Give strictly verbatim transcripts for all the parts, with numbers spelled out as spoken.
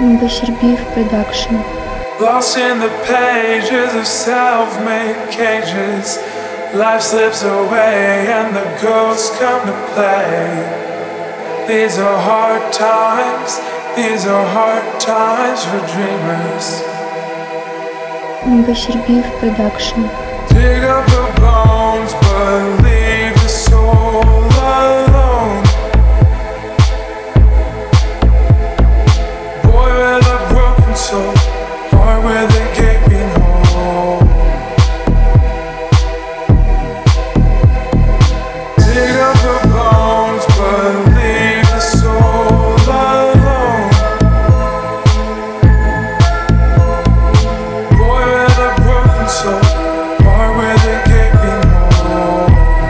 Bashir Beef Production. Lost in the pages of self-made cages, life slips away and the ghosts come to play. These are hard times, these are hard times for dreamers. Bashir Beef Production. Dig up the bones but leave the soul alone. Boy with a broken soul, heart with a gaping hole. Dig up the bones but leave the soul alone. Boy with a broken soul, heart with a gaping hole.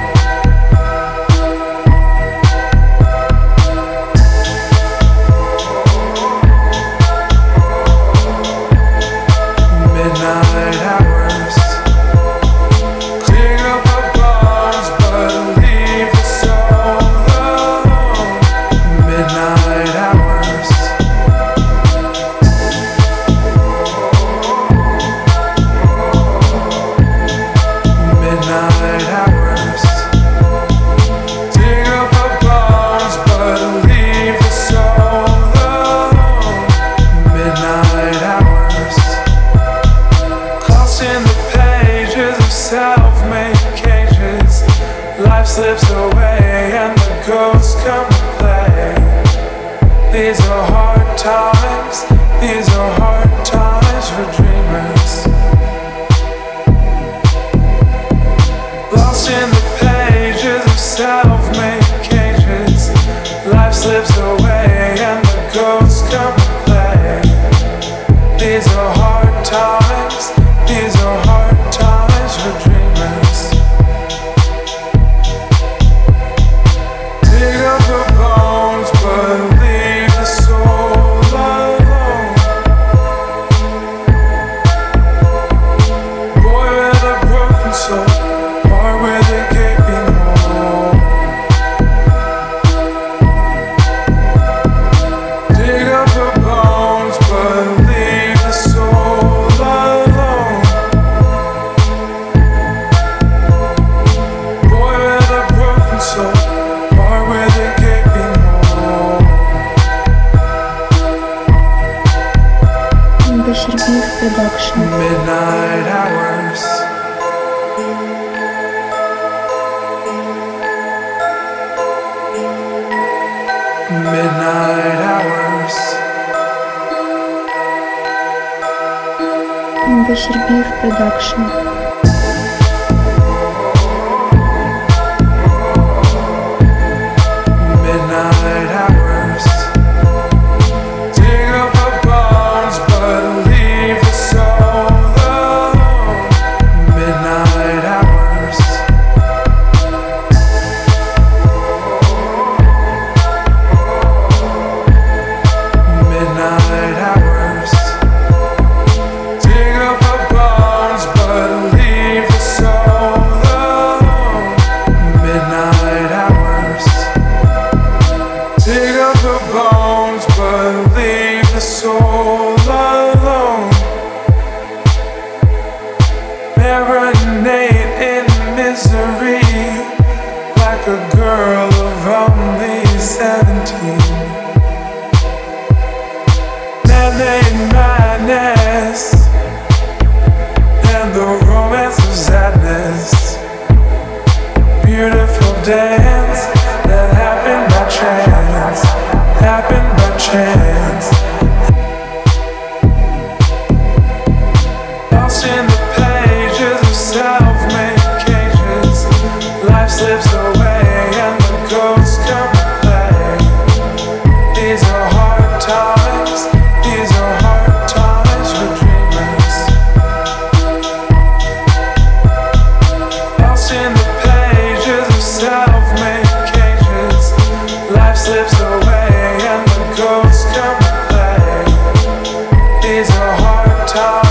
Midnight hours. Dig up the bones but leave the soul alone. Midnight hours. Midnight hours. Dig up the bones but leave the soul alone. Midnight hours. Lost in the pages of self-made cages, life slips away and the ghosts come to play. These are hard times, these are hard times for dreamers. Lost in the pages of self-made cages, life slips away and the ghosts come to play. These are hard times, these are hard times for dreamers. Dig up the bones but leave the soul alone. Boy with a broken soul, heart with a gaping hole. Dig up the bones but leave the soul alone. Boy with a broken soul, heart with a gaping hole. Bashir Beef Production. Midnight hours. Midnight hours. Bashir Beef Production. Midnight hours. Dig up the bones but leave the soul alone. Midnight hours. Midnight hours. Dig up the bones but leave the soul alone. Midnight hours. Dig up the bones but leave the soul alone. Marinate in misery like a girl of only seventeen. Man-made madness and the romance of sadness. Beautiful dance that happened by chance, happened by chance. Lost in the pages of self-made cages, life slips away and the ghosts come to play. These are hard times, these are hard times for dreamers. Lost in the pages of self-made cages, life slips away and the ghosts come to play. These are hard times.